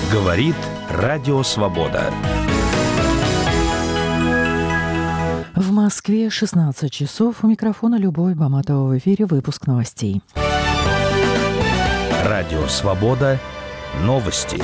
Говорит Радио Свобода. В Москве 16 часов. У микрофона Любовь Баматова. В эфире выпуск новостей. Радио Свобода. Новости.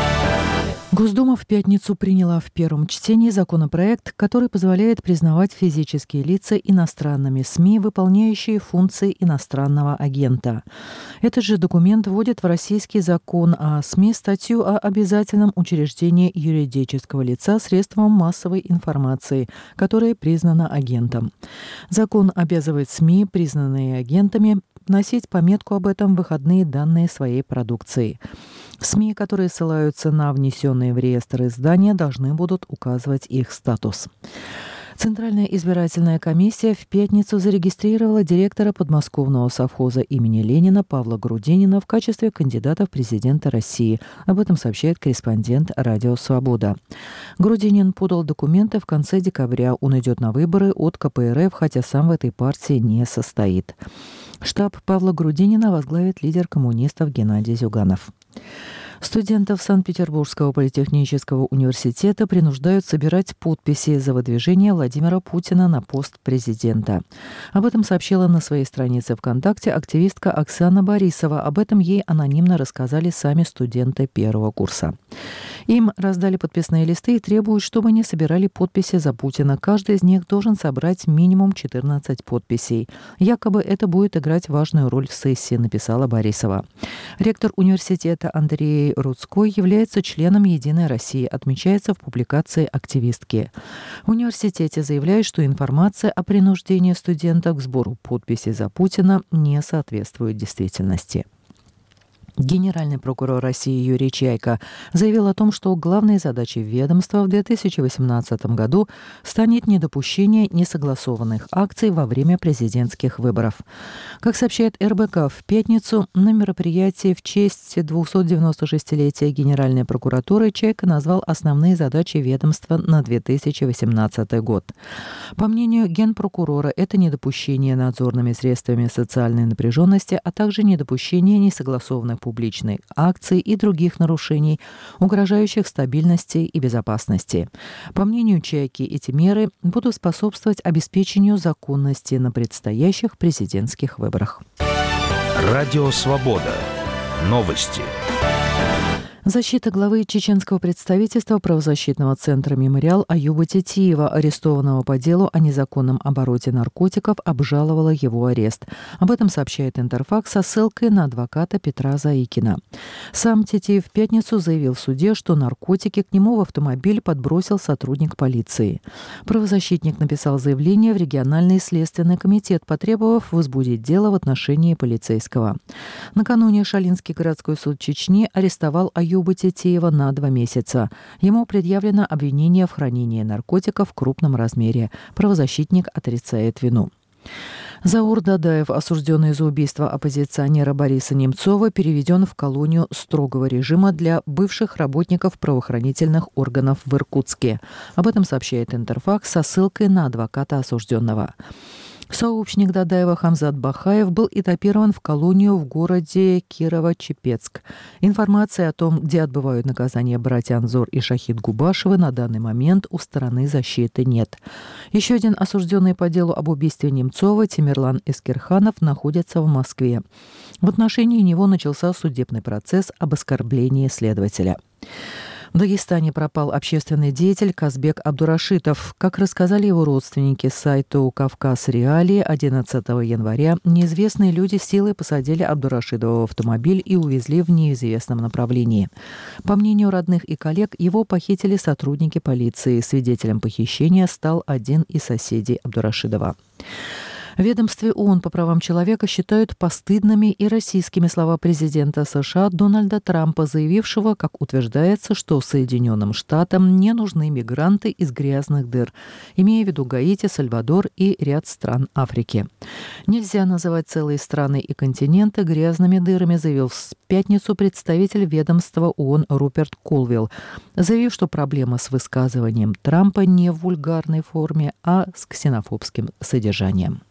Госдума в пятницу приняла в первом чтении законопроект, который позволяет признавать физические лица иностранными СМИ, выполняющие функции иностранного агента. Этот же документ вводит в российский закон о СМИ статью о обязательном учреждении юридического лица средством массовой информации, которое признано агентом. Закон обязывает СМИ, признанные агентами, вносить пометку об этом в выходные данные своей продукции. СМИ, которые ссылаются на внесенные в реестр издания, должны будут указывать их статус. Центральная избирательная комиссия в пятницу зарегистрировала директора подмосковного совхоза имени Ленина Павла Грудинина в качестве кандидата в президенты России. Об этом сообщает корреспондент «Радио Свобода». Грудинин подал документы в конце декабря. Он идет на выборы от КПРФ, хотя сам в этой партии не состоит. Штаб Павла Грудинина возглавит лидер коммунистов Геннадий Зюганов. Студентов Санкт-Петербургского политехнического университета принуждают собирать подписи за выдвижение Владимира Путина на пост президента. Об этом сообщила на своей странице ВКонтакте активистка Оксана Борисова. Об этом ей анонимно рассказали сами студенты первого курса. Им раздали подписные листы и требуют, чтобы они собирали подписи за Путина. Каждый из них должен собрать минимум 14 подписей. Якобы это будет играть важную роль в сессии, написала Борисова. Ректор университета Андрей Рудской является членом «Единой России», отмечается в публикации активистки. В университете заявляют, что информация о принуждении студентов к сбору подписей за Путина не соответствует действительности. Генеральный прокурор России Юрий Чайка заявил о том, что главной задачей ведомства в 2018 году станет недопущение несогласованных акций во время президентских выборов. Как сообщает РБК, в пятницу на мероприятии в честь 296-летия Генеральной прокуратуры Чайка назвал основные задачи ведомства на 2018 год. По мнению генпрокурора, это недопущение надзорными средствами социальной напряженности, а также недопущение несогласованных публичной акций и других нарушений, угрожающих стабильности и безопасности. По мнению Чайки, эти меры будут способствовать обеспечению законности на предстоящих президентских выборах. Радио Свобода. Новости. Защита главы чеченского представительства правозащитного центра «Мемориал» Аюба Тетиева, арестованного по делу о незаконном обороте наркотиков, обжаловала его арест. Об этом сообщает Интерфакс со ссылкой на адвоката Петра Заикина. Сам Тетиев в пятницу заявил в суде, что наркотики к нему в автомобиль подбросил сотрудник полиции. Правозащитник написал заявление в региональный следственный комитет, потребовав возбудить дело в отношении полицейского. Накануне Шалинский городской суд Чечни арестовал Аюба Тетиева на 2 месяца. Ему предъявлено обвинение в хранении наркотиков в крупном размере. Правозащитник отрицает вину. Заур Дадаев, осужденный за убийство оппозиционера Бориса Немцова, переведен в колонию строгого режима для бывших работников правоохранительных органов в Иркутске. Об этом сообщает Интерфакс со ссылкой на адвоката осужденного. Сообщник Дадаева Хамзат Бахаев был этапирован в колонию в городе Кирово-Чепецк. Информации о том, где отбывают наказание братья Анзор и Шахид Губашевы, на данный момент у стороны защиты нет. Еще один осужденный по делу об убийстве Немцова, Тимирлан Эскерханов, находится в Москве. В отношении него начался судебный процесс об оскорблении следователя. В Дагестане пропал общественный деятель Казбек Абдурашитов. Как рассказали его родственники сайту «Кавказ Реалии», 11 января неизвестные люди силой посадили Абдурашитова в автомобиль и увезли в неизвестном направлении. По мнению родных и коллег, его похитили сотрудники полиции. Свидетелем похищения стал один из соседей Абдурашитова. В ведомстве ООН по правам человека считают постыдными и российскими слова президента США Дональда Трампа, заявившего, как утверждается, что Соединенным Штатам не нужны мигранты из грязных дыр, имея в виду Гаити, Сальвадор и ряд стран Африки. Нельзя называть целые страны и континенты грязными дырами, заявил в пятницу представитель ведомства ООН Руперт Колвилл, заявив, что проблема с высказыванием Трампа не в вульгарной форме, а с ксенофобским содержанием.